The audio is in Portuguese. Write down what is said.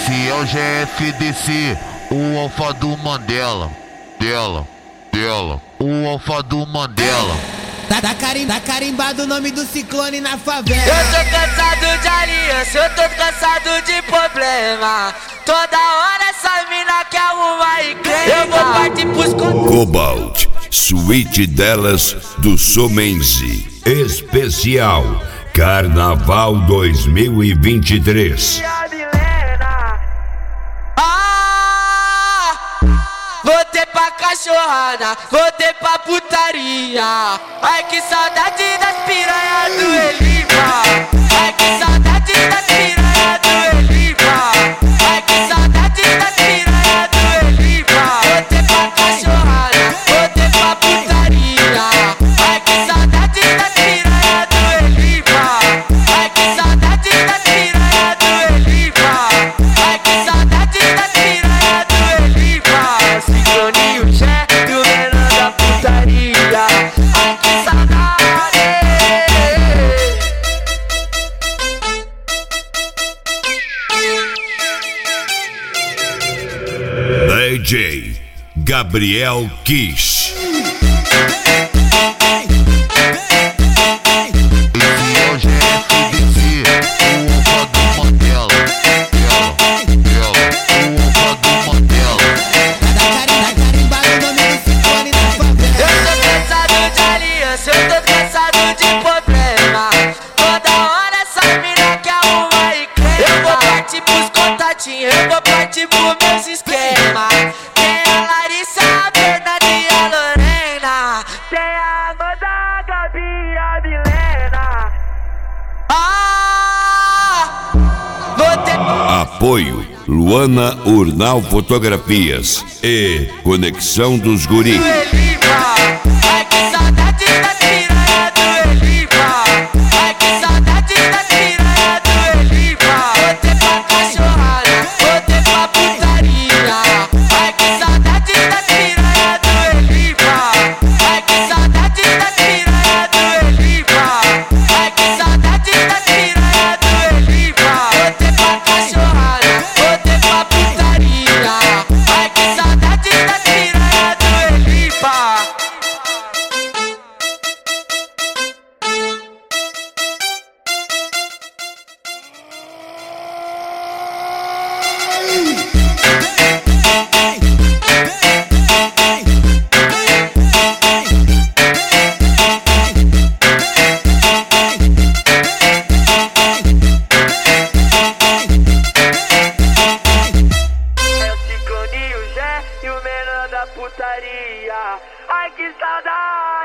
Esse é o GFDC, o alfa do Mandela. O alfa do Mandela. Tá carimbado o nome do ciclone na favela. Eu tô cansado de aliança, eu tô cansado de problema. Toda hora essa mina quer arrumar e crema. Eu vou partir pros Cobalt, suíte delas do Somenzi. Especial Carnaval 2023. Voltei pra cachorrada, voltei pra putaria. Ai que saudade das piranhas do Elipa. Ai que saudade das piranhas do Elipa. Ai que saudade das piranhas do Elipa. Voltei pra cachorrada, voltei pra putaria. Ai que saudade das piranhas do Elipa. Ai que saudade das piranhas do Elipa. Ai que saudade das piranhas do Elipa. Cicloninho, chefe, o menor da putaria. Ai que saudade. DJ Gabriel Kish. Esse é o GFDC, o alfa do Mandela. O alfa do Mandela. Tá carimbado o nome do ciclone na favela. Eu tô cansado de aliança, eu tô cansado de problema. Toda hora essa mina quer arrumar e crema. Eu vou partir pros contatinhos, eu vou partir pro meus esquemas. Tem a Larissa, a Fernanda e a Lorena. Tem a Amanda, a Gabi e a Milena. Vou ter... Apoio Luana Urnal Fotografias e Conexão dos Guri. Ai que saudade das piranhas do Elipa. Ai que saudade das piranhas do Elipa. Voltei pra cachorrada, voltei pra putaria. Ai que saudade das piranhas do Elipa. Ai que saudade das piranhas do Elipa. Ai que saudade das piranhas do Elipa. Voltei pra cachorrada, voltei pra putaria. Ai que saudade das piranhas do Elipa. É o Cicloninho, Zé e o menor da putaria. Ai que saudade.